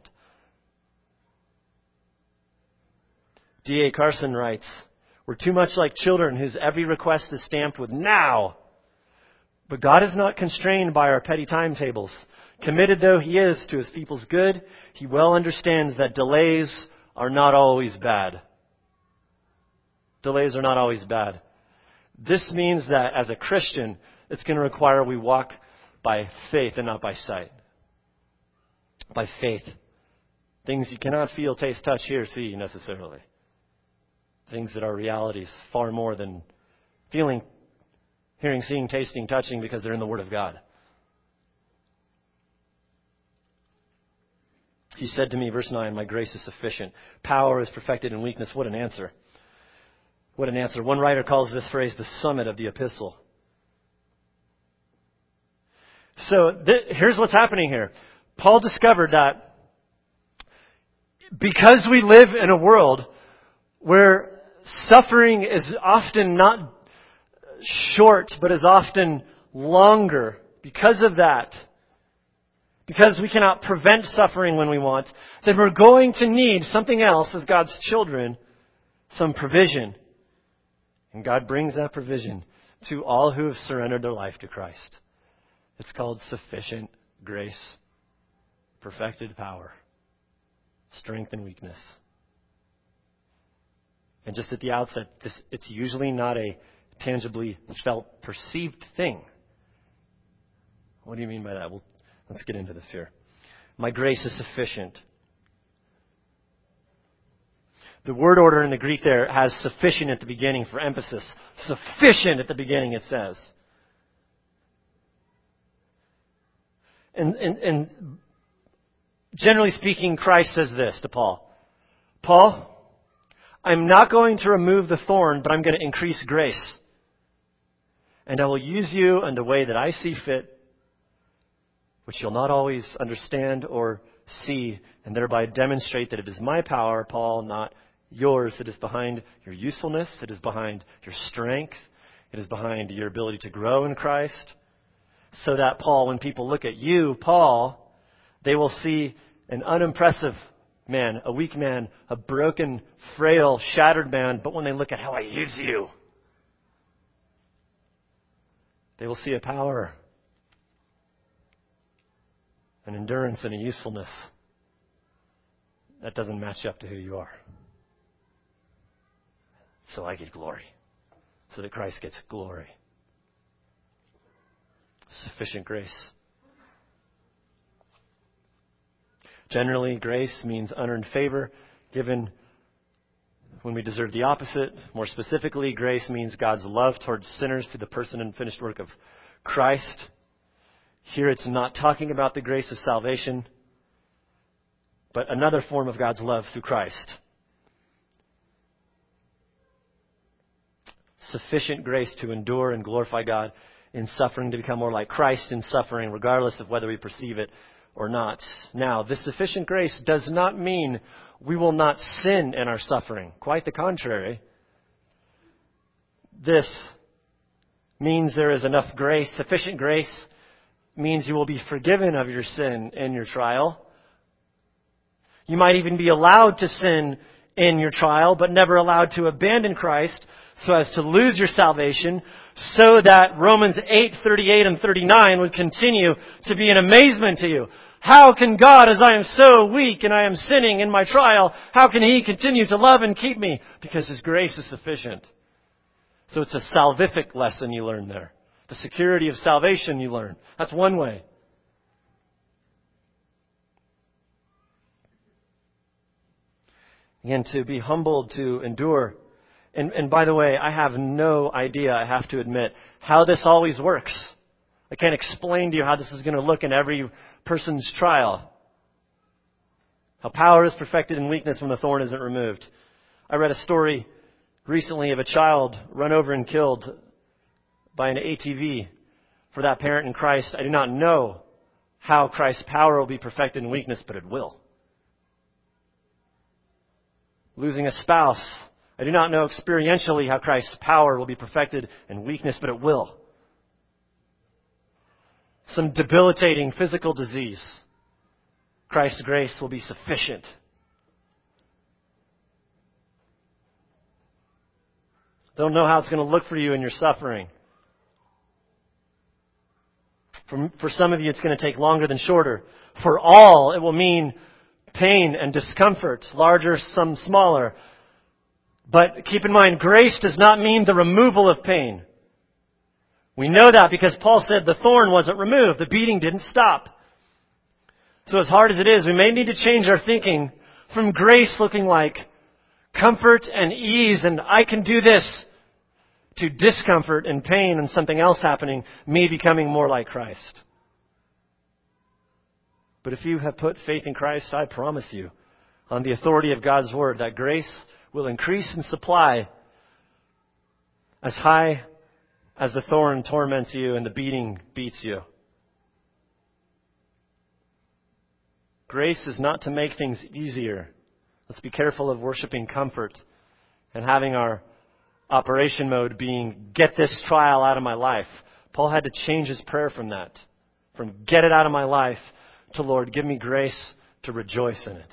D A Carson writes, we're too much like children whose every request is stamped with now. But God is not constrained by our petty timetables. Committed though He is to His people's good, He well understands that delays are not always bad. Delays are not always bad. This means that as a Christian, it's going to require we walk by faith and not by sight. By faith. Things you cannot feel, taste, touch, hear, see necessarily. Things that are realities far more than feeling, hearing, seeing, tasting, touching because they're in the Word of God. He said to me, verse nine, my grace is sufficient. Power is perfected in weakness. What an answer. What an answer. One writer calls this phrase the summit of the epistle. So th- here's what's happening here. Paul discovered that because we live in a world where suffering is often not short, but is often longer. Because of that, because we cannot prevent suffering when we want, then we're going to need something else as God's children, some provision. And God brings that provision to all who have surrendered their life to Christ. It's called sufficient grace, perfected power, strength and weakness. And just at the outset, this, it's usually not a tangibly felt, perceived thing. What do you mean by that? Well, let's get into this here. My grace is sufficient. The word order in the Greek there has sufficient at the beginning for emphasis. Sufficient at the beginning, it says. And, and, and generally speaking, Christ says this to Paul. Paul, I'm not going to remove the thorn, but I'm going to increase grace. And I will use you in the way that I see fit, which you'll not always understand or see, and thereby demonstrate that it is my power, Paul, not yours, that is behind your usefulness, that is behind your strength, it is behind your ability to grow in Christ. So that, Paul, when people look at you, Paul, they will see an unimpressive man, a weak man, a broken, frail, shattered man. But when they look at how I use you, they will see a power, an endurance, and a usefulness that doesn't match up to who you are. So I get glory, so that Christ gets glory. Sufficient grace. Generally, grace means unearned favor given when we deserve the opposite. More specifically, grace means God's love towards sinners through the person and finished work of Christ. Here it's not talking about the grace of salvation, but another form of God's love through Christ. Sufficient grace to endure and glorify God in suffering, to become more like Christ in suffering, regardless of whether we perceive it or not. Now, this sufficient grace does not mean we will not sin in our suffering. Quite the contrary. This means there is enough grace. Sufficient grace means you will be forgiven of your sin in your trial. You might even be allowed to sin in your trial, but never allowed to abandon Christ so as to lose your salvation, so that Romans eight, thirty-eight and thirty-nine would continue to be an amazement to you. How can God, as I am so weak and I am sinning in my trial, how can He continue to love and keep me? Because His grace is sufficient. So it's a salvific lesson you learn there. The security of salvation you learn. That's one way. Again, to be humbled, to endure. And, and by the way, I have no idea, I have to admit, how this always works. I can't explain to you how this is going to look in every person's trial. How power is perfected in weakness when the thorn isn't removed. I read a story recently of a child run over and killed by an A T V. For that parent in Christ, I do not know how Christ's power will be perfected in weakness, but it will. Losing a spouse, I do not know experientially how Christ's power will be perfected in weakness, but it will. Some debilitating physical disease, Christ's grace will be sufficient. Don't know how it's going to look for you in your suffering. For, for some of you, it's going to take longer than shorter. For all, it will mean pain and discomfort, larger, some smaller. But keep in mind, grace does not mean the removal of pain. We know that because Paul said the thorn wasn't removed. The beating didn't stop. So as hard as it is, we may need to change our thinking from grace looking like comfort and ease and I can do this, to discomfort and pain and something else happening, me becoming more like Christ. But if you have put faith in Christ, I promise you, on the authority of God's Word, that grace will increase in supply as high as the thorn torments you and the beating beats you. Grace is not to make things easier. Let's be careful of worshiping comfort and having our operation mode being, get this trial out of my life. Paul had to change his prayer from that, from get it out of my life, to Lord, give me grace to rejoice in it.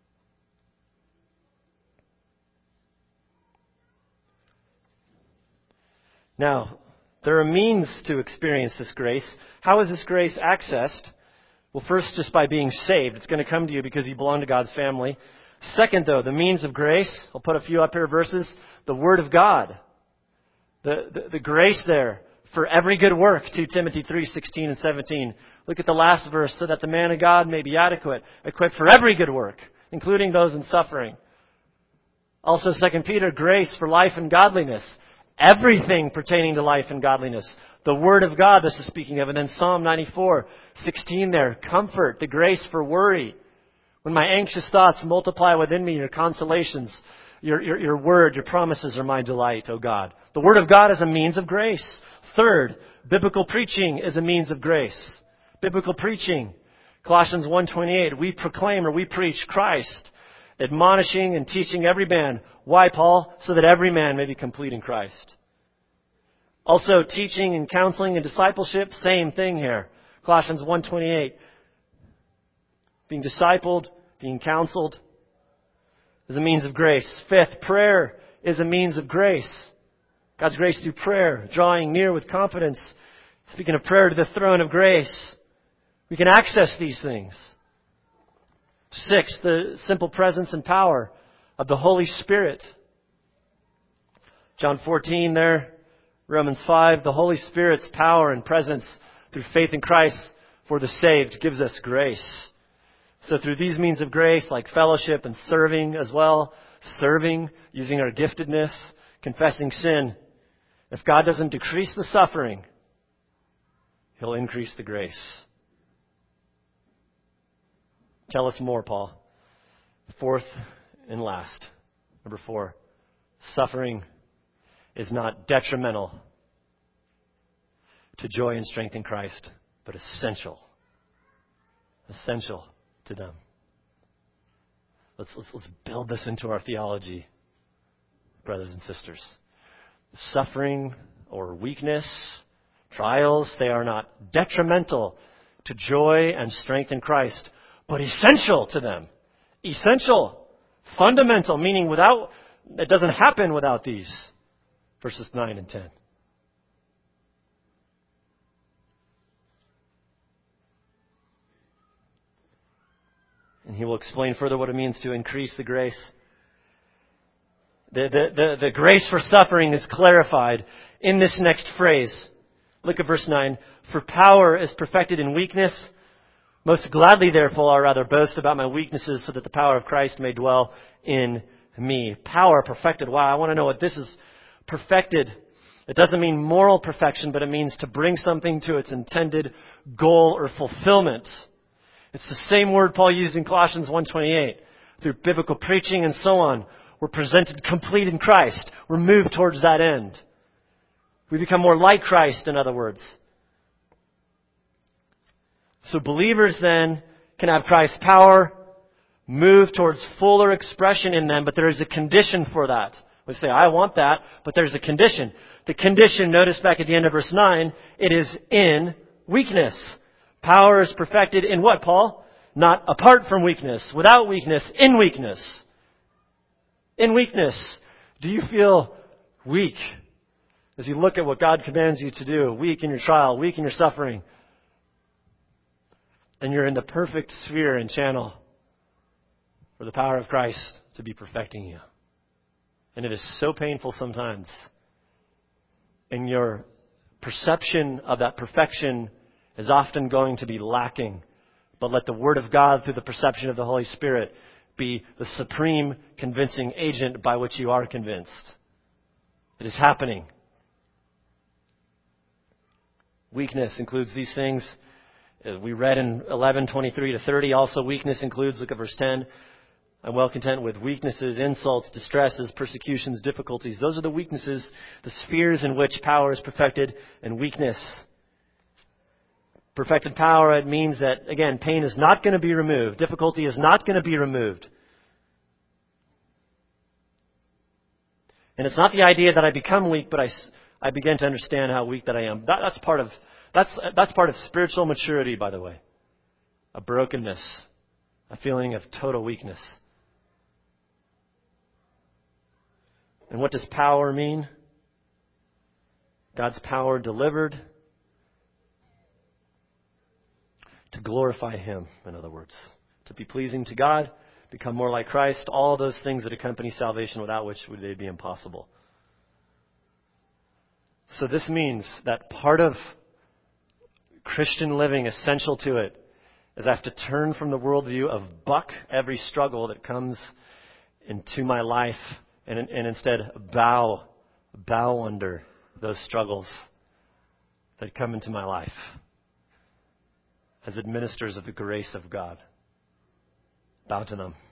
Now, there are means to experience this grace. How is this grace accessed? Well, first, just by being saved. It's going to come to you because you belong to God's family. Second, though, the means of grace. I'll put a few up here verses. The Word of God. The, the, the grace there for every good work. Second Timothy three, sixteen and seventeen. Look at the last verse. So that the man of God may be adequate, equipped for every good work, including those in suffering. Also, Second Peter, grace for life and godliness. Everything pertaining to life and godliness. The Word of God this is speaking of. And then Psalm ninety-four, sixteen there. Comfort, the grace for worry. When my anxious thoughts multiply within me, your consolations, your, your, your word, your promises are my delight, O God. The Word of God is a means of grace. Third, biblical preaching is a means of grace. Biblical preaching. Colossians one twenty-eight, we proclaim or we preach Christ, admonishing and teaching every man. Why, Paul? So that every man may be complete in Christ. Also, teaching and counseling and discipleship, same thing here. Colossians one twenty-eight. Being discipled, being counseled is a means of grace. Fifth, prayer is a means of grace. God's grace through prayer, drawing near with confidence. Speaking of prayer to the throne of grace, we can access these things. Sixth, the simple presence and power of the Holy Spirit. John fourteen there, Romans five, the Holy Spirit's power and presence through faith in Christ for the saved gives us grace. So through these means of grace, like fellowship and serving as well, serving, using our giftedness, confessing sin, if God doesn't decrease the suffering, He'll increase the grace. Tell us more, Paul. Fourth and last, number four, suffering is not detrimental to joy and strength in Christ, but essential. Essential to them. Let's, let's, let's build this into our theology, brothers and sisters. Suffering or weakness, trials, they are not detrimental to joy and strength in Christ, but essential to them. Essential. Fundamental, meaning without, it doesn't happen without these. Verses nine and ten. And he will explain further what it means to increase the grace. The, the, the, the grace for suffering is clarified in this next phrase. Look at verse nine. For power is perfected in weakness. Most gladly, therefore, I rather boast about my weaknesses so that the power of Christ may dwell in me. Power perfected. Wow, I want to know what this is. Perfected. It doesn't mean moral perfection, but it means to bring something to its intended goal or fulfillment. It's the same word Paul used in Colossians one twenty-eight. Through biblical preaching and so on, we're presented complete in Christ. We're moved towards that end. We become more like Christ, in other words. So believers then can have Christ's power move towards fuller expression in them, but there is a condition for that. We say, I want that, but there's a condition. The condition, notice back at the end of verse nine, it is in weakness. Power is perfected in what, Paul? Not apart from weakness, without weakness, in weakness. In weakness. Do you feel weak as you look at what God commands you to do? Weak in your trial, weak in your suffering. Then you're in the perfect sphere and channel for the power of Christ to be perfecting you. And it is so painful sometimes. And your perception of that perfection is often going to be lacking. But let the Word of God through the perception of the Holy Spirit be the supreme convincing agent by which you are convinced. It is happening. Weakness includes these things. We read in eleven twenty-three to thirty. Also, weakness includes, look at verse ten. I'm well content with weaknesses, insults, distresses, persecutions, difficulties. Those are the weaknesses, the spheres in which power is perfected, and weakness. Perfected power, it means that, again, pain is not going to be removed. Difficulty is not going to be removed. And it's not the idea that I become weak, but I, I begin to understand how weak that I am. That, that's part of that's that's part of spiritual maturity, by the way. A brokenness, a feeling of total weakness. And what does power mean? God's power delivered to glorify Him, in other words. To be pleasing to God, become more like Christ, all those things that accompany salvation, without which would they be impossible. So this means that part of Christian living, essential to it, is I have to turn from the worldview of buck every struggle that comes into my life and, and instead bow, bow under those struggles that come into my life as administrators of the grace of God. Bow to them.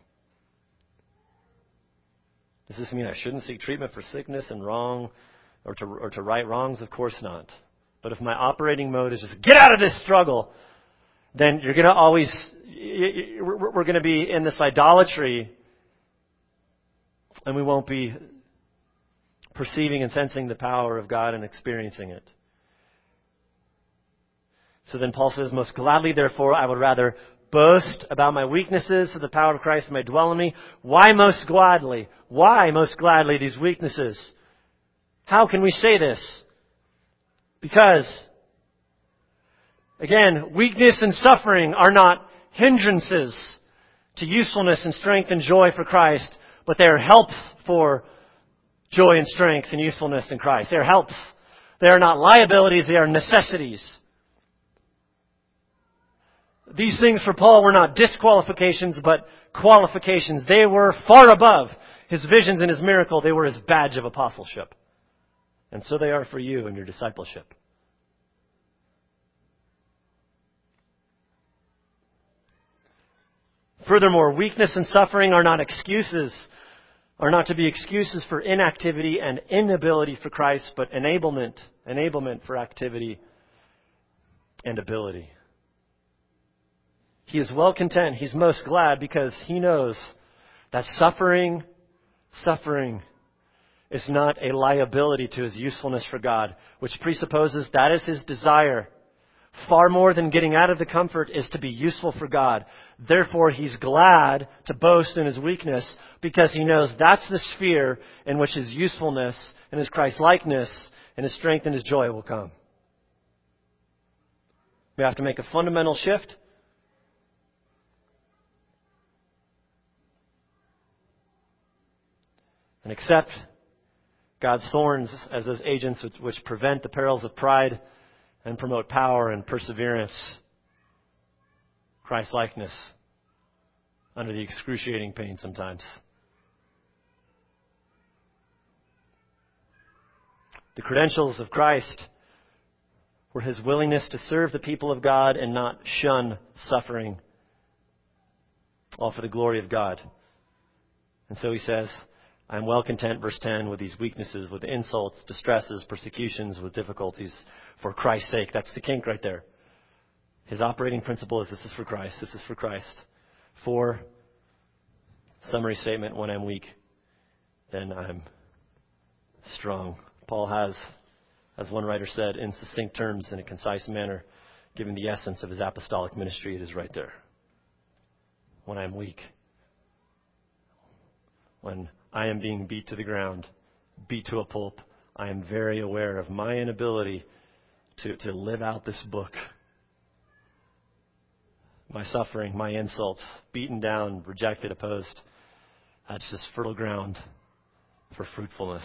Does this mean I shouldn't seek treatment for sickness and wrong or to, or to right wrongs? Of course not. But if my operating mode is just get out of this struggle, then you're going to always, we're going to be in this idolatry, and we won't be perceiving and sensing the power of God and experiencing it. So then Paul says, most gladly, therefore, I would rather boast about my weaknesses so the power of Christ may dwell in me. Why most gladly? Why most gladly these weaknesses? How can we say this? Because, again, weakness and suffering are not hindrances to usefulness and strength and joy for Christ, but they are helps for joy and strength and usefulness in Christ. They are helps. They are not liabilities, they are necessities. These things for Paul were not disqualifications, but qualifications. They were far above his visions and his miracle. They were his badge of apostleship. And so they are for you in your discipleship. Furthermore, weakness and suffering are not excuses, are not to be excuses for inactivity and inability for Christ, but enablement, enablement for activity and ability. He is well content. He's most glad because he knows that suffering, suffering is not a liability to his usefulness for God, which presupposes that is his desire. Far more than getting out of the comfort is to be useful for God. Therefore, he's glad to boast in his weakness because he knows that's the sphere in which his usefulness and his Christ-likeness and his strength and his joy will come. We have to make a fundamental shift. And accept God's thorns as those agents which, which prevent the perils of pride and promote power and perseverance, Christ-likeness, under the excruciating pain sometimes. The credentials of Christ were his willingness to serve the people of God and not shun suffering, all for the glory of God. And so he says, I am well content, verse ten, with these weaknesses, with insults, distresses, persecutions, with difficulties, for Christ's sake. That's the kink right there. His operating principle is this is for Christ, this is for Christ. For, summary statement, when I'm weak, then I'm strong. Paul has, as one writer said, in succinct terms, in a concise manner, given the essence of his apostolic ministry. It is right there. When I'm weak. When I am being beat to the ground, beat to a pulp, I am very aware of my inability to, to live out this book. My suffering, my insults, beaten down, rejected, opposed, that's just fertile ground for fruitfulness.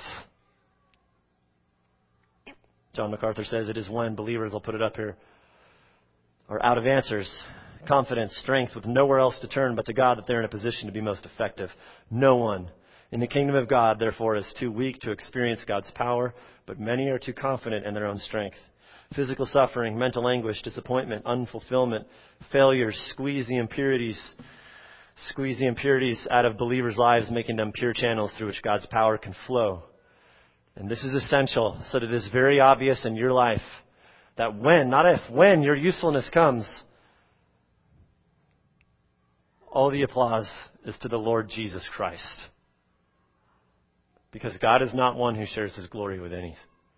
John MacArthur says it is when believers, I'll put it up here, are out of answers, confidence, strength, with nowhere else to turn but to God, that they're in a position to be most effective. No one in the kingdom of God, therefore, is too weak to experience God's power, but many are too confident in their own strength. Physical suffering, mental anguish, disappointment, unfulfillment, failures squeeze the impurities, squeeze the impurities out of believers' lives, making them pure channels through which God's power can flow. And this is essential, so that it is very obvious in your life that when, not if, when your usefulness comes, all the applause is to the Lord Jesus Christ. Because God is not one who shares his glory with any.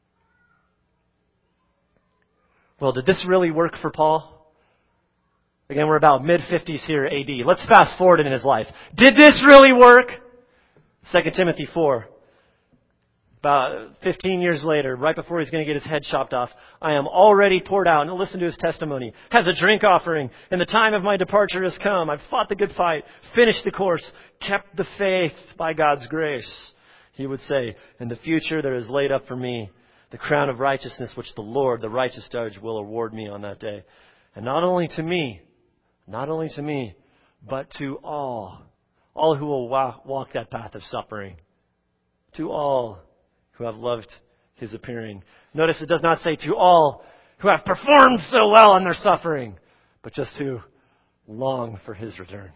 Well, did this really work for Paul? Again, we're about mid-fifties here, A D. Let's fast forward in his life. Did this really work? Second Timothy four. About fifteen years later, right before he's going to get his head chopped off, I am already poured out. And listen to his testimony. Has a drink offering. And the time of my departure has come. I've fought the good fight, finished the course, kept the faith by God's grace. He would say, in the future there is laid up for me the crown of righteousness, which the Lord, the righteous judge, will award me on that day. And not only to me, not only to me, but to all, all who will walk, walk that path of suffering. To all who have loved his appearing. Notice it does not say to all who have performed so well in their suffering, but just who long for his return.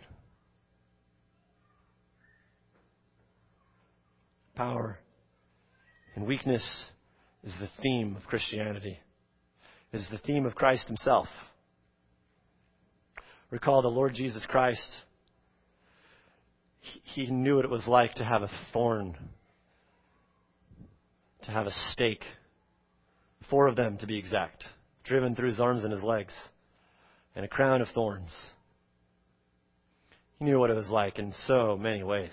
Power and weakness is the theme of Christianity. is the theme of Christ himself. Recall the Lord Jesus Christ. He, he knew what it was like to have a thorn, to have a stake, four of them to be exact, driven through his arms and his legs, and a crown of thorns. He knew what it was like in so many ways.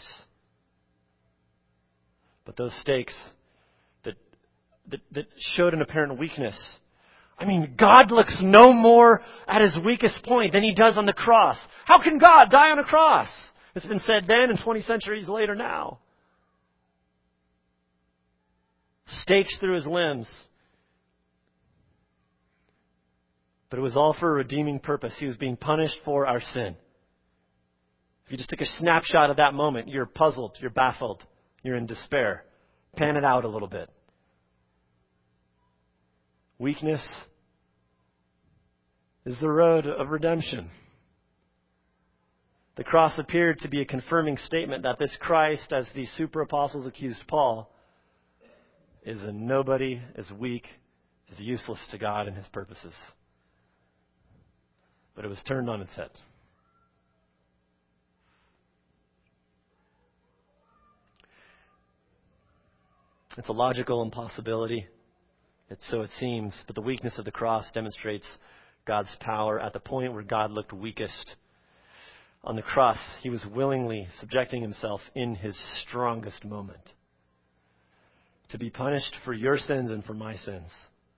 But those stakes that, that, that showed an apparent weakness. I mean, God looks no more at his weakest point than he does on the cross. How can God die on a cross? It's been said then and twenty centuries later now. Stakes through his limbs. But it was all for a redeeming purpose. He was being punished for our sin. If you just take a snapshot of that moment, you're puzzled, you're baffled, you're in despair. Pan it out a little bit. Weakness is the road of redemption. The cross appeared to be a confirming statement that this Christ, as the super apostles accused Paul, is a nobody, is weak, is useless to God and his purposes. But it was turned on its head. It's a logical impossibility. It's so it seems, but the weakness of the cross demonstrates God's power at the point where God looked weakest. On the cross, he was willingly subjecting himself in his strongest moment to be punished for your sins and for my sins.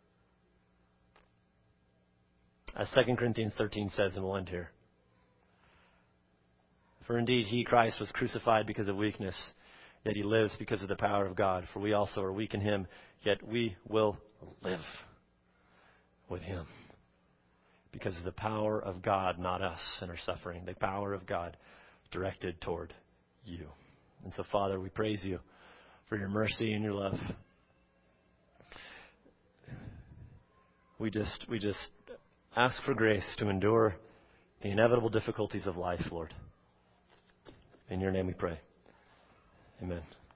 As Second Corinthians thirteen says, and we'll end here. For indeed he, Christ, was crucified because of weakness, yet he lives because of the power of God. For we also are weak in him, yet we will live with him. Because of the power of God, not us and our suffering. The power of God directed toward you. And so, Father, we praise you for your mercy and your love. We just, we just ask for grace to endure the inevitable difficulties of life, Lord. In your name we pray. Amen.